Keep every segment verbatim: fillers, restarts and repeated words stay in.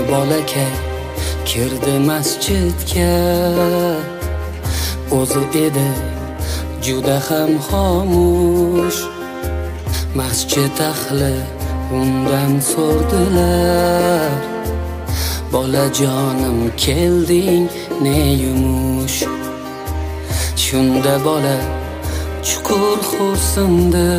bolakay kirdi masjidga, o'zi edi juda ham xomush. Masjid ahli undan so'rdilar, bolajonim kelding ne yumush. Shunda bola chuqur xo'rsindi,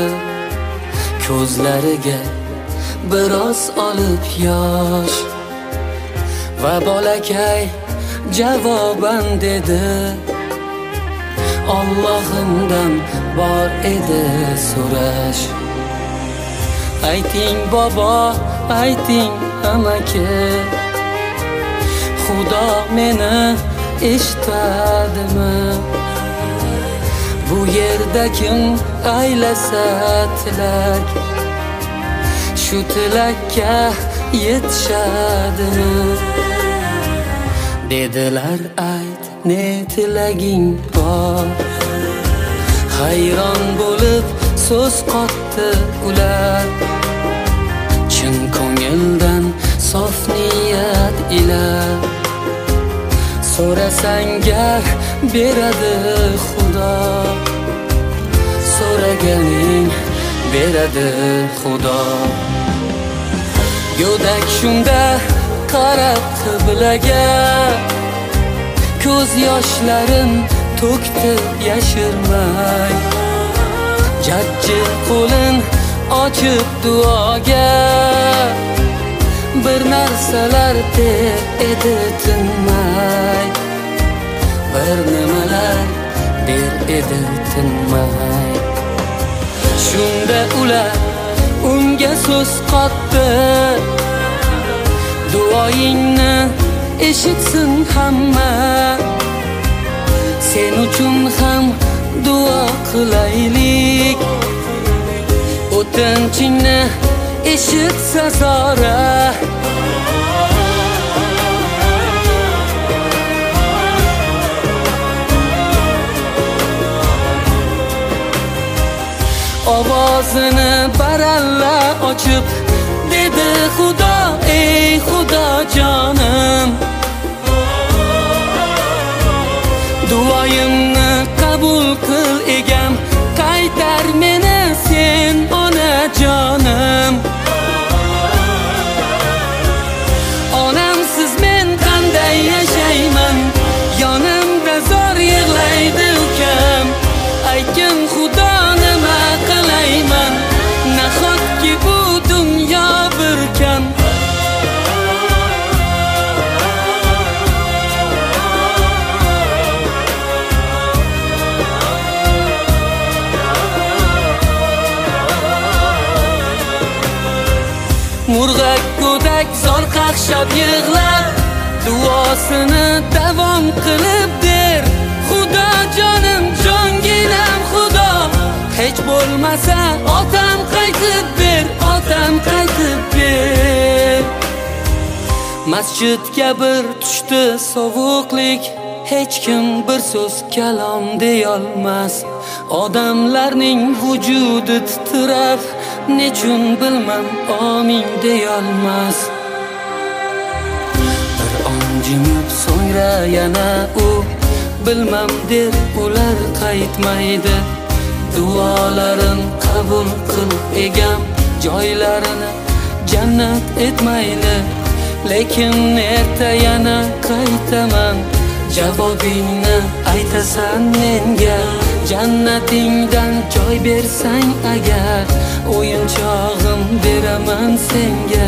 ko'zlariga biroz olib yosh. Va bolakay javoban dedi, Allohimdan bor edi so'rash. Ayting bobo, ayting amaki, Xudo meni eshitadimi? Bu yerda kim aylasa tilak, shu tilakka yetishadimi? Dedilar ayt ne tilaging bor. Hayron bo'lib so'z qotdi ular, chin ko'ngildan sof niyat ila. So'rasangar beradi Xudo, so'raganing beradi Xudo. Go'dak shunda qarab qiblaga, ko'z yoshlarin to'kdi yashirmay. Jajji qo'lin ochib duoga, bir narsalar der edi tinmay. Bir nimalar der edi tinmay. Shunda ular unga so'z qotdi, duoyingni eshitsin hamma. Sen uchun ham duo qilaylik, o'tinchingni eshitsa zora. Ovozini baralla ochib dedi Xudo, ey Xudo jonim, duoyimni qabul qil egam, qaytar meni sen onajonim. Onamsiz men qanday yashayman, yonimda zor yig'laydi ukam. Aytgin Xudo nima qilayman, nahotki bu dunyo bir kam. Murg'ak go'dak zor qaqshab yig'lab, duosini davom qilib der. Xudo jonim, jonginam Xudo, hech bo'lmasa otam qaytib ber, otam qaytib ber. Masjidga bir tushdi sovuqlik, hech kim bir so'z kalom deyolmas. Odamlarning vujudi titrar, nechun bilmam amin deyolmas. Bir on jimib so'ngra yana u bilmam der, ular qaytmaydi. Duolarin qabul qil egam, joylarini jannat etmaydi. Lekin erta yana qaytaman, javobingni aytasan menga. Jannatingdan joy bersang agar, o'yinchog'im beraman senga.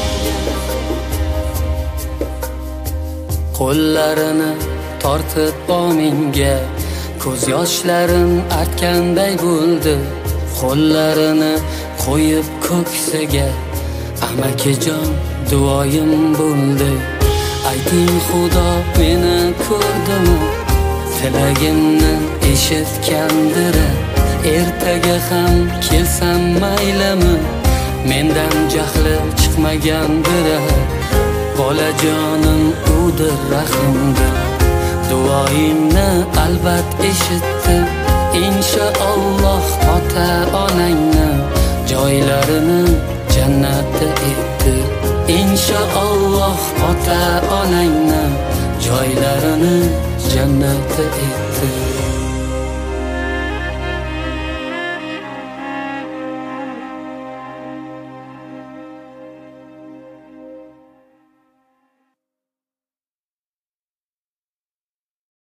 Qo'llarini tortib ominga, ko'z yoshlarim artganday bo'ldi. Qo'llarini qo'yib ko'ksiga, amakijon duoyim bo'ldi. Ayting Xudo meni ko'rdimi, tilagimni eshitgandir. Ertaga ham kelsam maylimi, mendan jahli chiqmagandir. Bolajonim udir rahimdir, duoyimni albat eshitdi. Inshaalloh ota onangni joylarini jannatda etdi. Inshaalloh onangni joylarini jannati etdi.